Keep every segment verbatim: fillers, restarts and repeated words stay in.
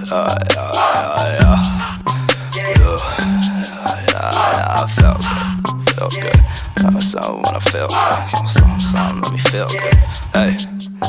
yeah, yeah, yeah, yeah, yeah, I felt good, felt good. Uh, so when I feel good, some, some, some let me feel good. Hey.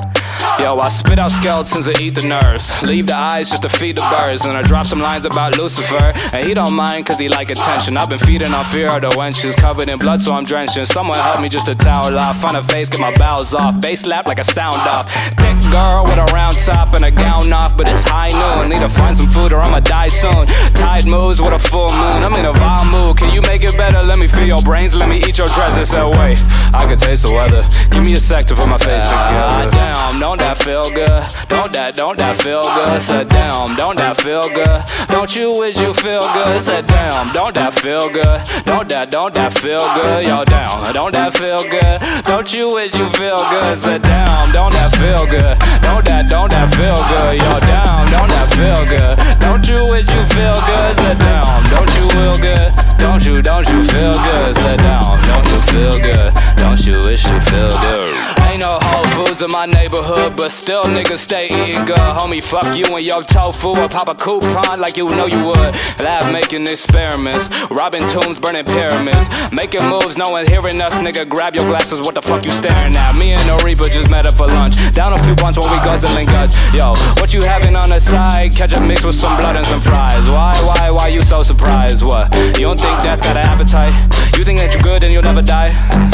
Yo, I spit out skeletons and eat the nerves. Leave the eyes just to feed the birds. And I drop some lines about Lucifer, and he don't mind cause he like attention. I've been feeding on fear of the wenches, covered in blood so I'm drenching. Someone help me just to towel off, find a face, get my bowels off. Bass slap like a sound off. Thick girl with a round top and a gown off, but it's high noon. Need to find some food or I'ma die soon. Tide moves with a full moon, I'm in a wild mood. Can you make it better? Let me feel your brains, let me eat your treasures. Said wait, I can taste the weather. Give me a sec to put my face together. Damn, don't that feel good? Don't that, don't that feel good? Said damn, don't that feel good? Don't you wish you feel good? Said damn, don't that feel good? Don't that, don't that feel good? Yo, down, don't that feel good? Don't you wish you feel good? Said damn, don't that feel good? Don't that, don't that feel good? Yo, down, don't that feel good? Don't you wish you feel good? Said down, don't you feel good? Don't you, don't you feel good? Said down, don't you feel good? Don't you wish you feel good? Ain't no Whole Foods in my neighborhood, but still niggas stay eating good. Homie, fuck you and your tofu, or pop a coupon like you know you would. Lab making experiments, robbing tombs, burning pyramids, making moves, no one hearing us. Nigga, grab your glasses, what the fuck you staring at? Me and the Reaper just met up for lunch, down a few blunts when we guzzling guts. Yo, what you having on the side? Catch a mix with some blood and some fries. Why, why, why you so surprised? What? You don't think death got an appetite? You think that you're good and you'll never die?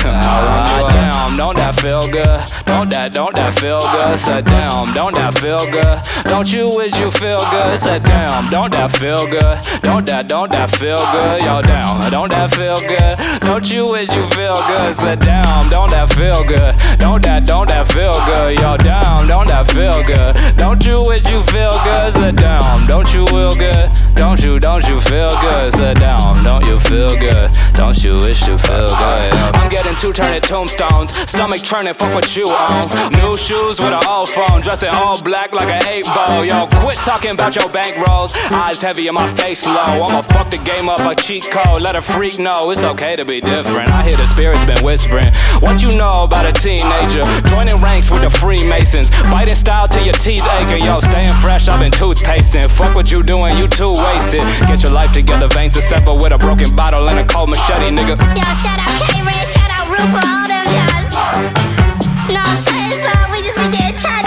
Ah, damn, don't that feel good? Don't that, don't that feel good? Said damn, don't that feel good? Don't you wish you feel good? Said damn, don't that feel good? Don't that, don't that feel good? Yo, down, don't that feel good? Don't you wish you feel good? Said damn, don't that feel good? Don't that, don't that feel good? Yo, down, don't that feel good? Don't you wish you feel good? Said down, don't you feel good? Don't you, don't you feel good? Said down, don't you feel good? Don't you wish you feel good? I'm getting two turning tombstones, stomach churning, fuck what you own. New shoes with an old phone, dressed in all black like an eight ball. Yo, quit talking about your bankrolls. Eyes heavy and my face low. I'ma fuck the game up a cheat code. Let a freak know it's okay to be different. I hear the spirits been whispering. What you know about a teenager? Joining ranks with the Freemasons, biting style till your teeth aching. Yo, staying fresh, I've been toothpasting. Fuck what you doing, you too wasted. Get your life together, veins are separate with a broken bottle and a cold machete, nigga. Yo, shout out K-Ray, shout out Rupert, all them guys. No, I'm saying, so we just be getting chatty.